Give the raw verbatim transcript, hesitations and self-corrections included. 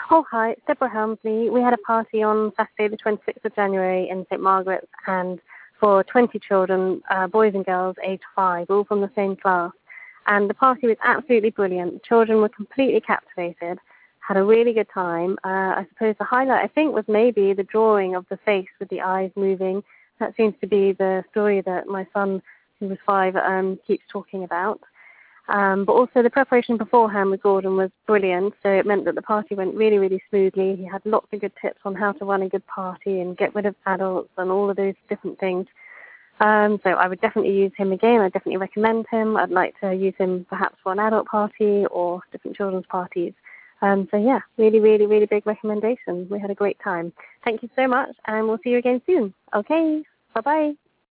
Oh, hi, it's Deborah Helmsley. We had a party on Saturday, the twenty-sixth of January in Saint Margaret's, and for twenty children, uh, boys and girls, aged five, all from the same class. And the party was absolutely brilliant. The children were completely captivated, had a really good time. Uh, I suppose the highlight, I think, was maybe the drawing of the face with the eyes moving. That seems to be the story that my son, who was five, um, keeps talking about. Um, but also the preparation beforehand with Gordon was brilliant, so it meant that the party went really, really smoothly. He had lots of good tips on how to run a good party and get rid of adults and all of those different things. Um, so I would definitely use him again. I definitely recommend him. I'd like to use him perhaps for an adult party or different children's parties. Um, so yeah, really, really, really big recommendation. We had a great time. Thank you so much, and we'll see you again soon. Okay, bye-bye.